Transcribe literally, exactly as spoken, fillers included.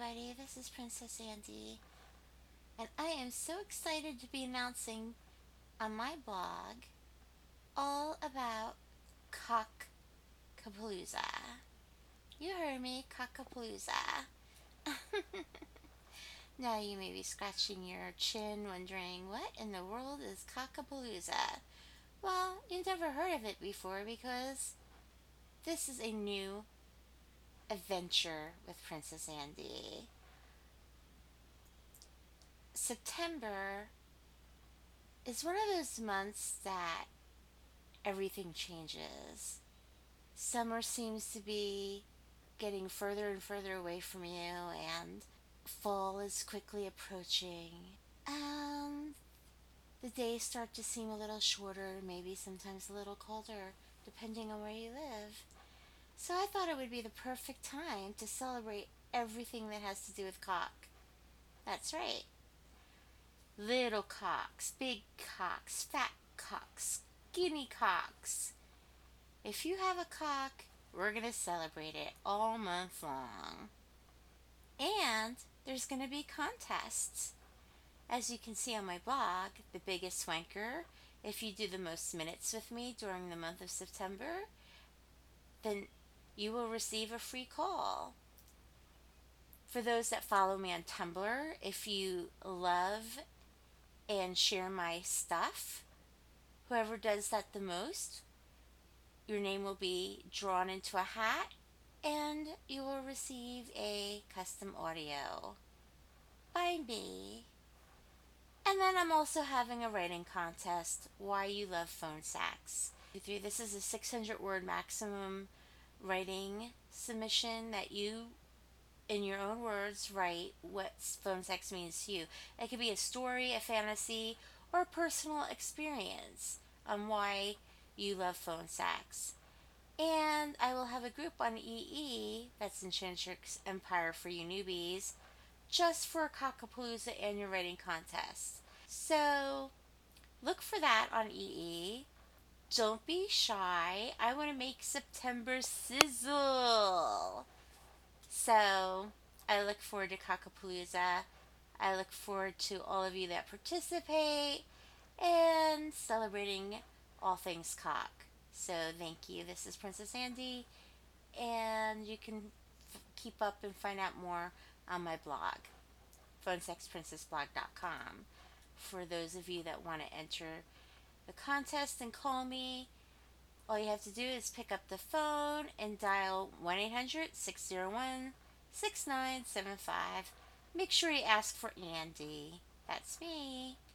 everybody. This is Princess Andy, and I am so excited to be announcing on my blog all about Cockapalooza. You heard me, Cockapalooza. Now you may be scratching your chin wondering what in the world is Cockapalooza? Well, you've never heard of it before because this is a new adventure with Princess Andy. September is one of those months that everything changes. Summer seems to be getting further and further away from you, and fall is quickly approaching. And the days start to seem a little shorter, maybe sometimes a little colder, depending on where you live. So I thought it would be the perfect time to celebrate everything that has to do with cock. That's right. Little cocks, big cocks, fat cocks, skinny cocks. If you have a cock, we're going to celebrate it all month long. And there's going to be contests. As you can see on my blog, The Biggest Swanker, if you do the most minutes with me during the month of September, then you will receive a free call. For those that follow me on Tumblr, if you love and share my stuff, whoever does that the most, your name will be drawn into a hat and you will receive a custom audio by me. And then I'm also having a writing contest, Why You Love Phone Sax. This is a six hundred word maximum writing submission that you, in your own words, write what phone sex means to you. It could be a story, a fantasy, or a personal experience on why you love phone sex. And I will have a group on E E, that's Enchantrix Empire for you newbies, just for Cockapalooza and your writing contest. So look for that on E E. Don't be shy. I want to make September sizzle. So I look forward to Cockapalooza. I look forward to all of you that participate and celebrating all things cock. So thank you. This is Princess Andy, and you can f- keep up and find out more on my blog, phone sex princess blog dot com. For those of you that want to enter the contest and call me, all you have to do is pick up the phone and dial one eight hundred six oh one six nine seven five. Make sure you ask for Andy. That's me.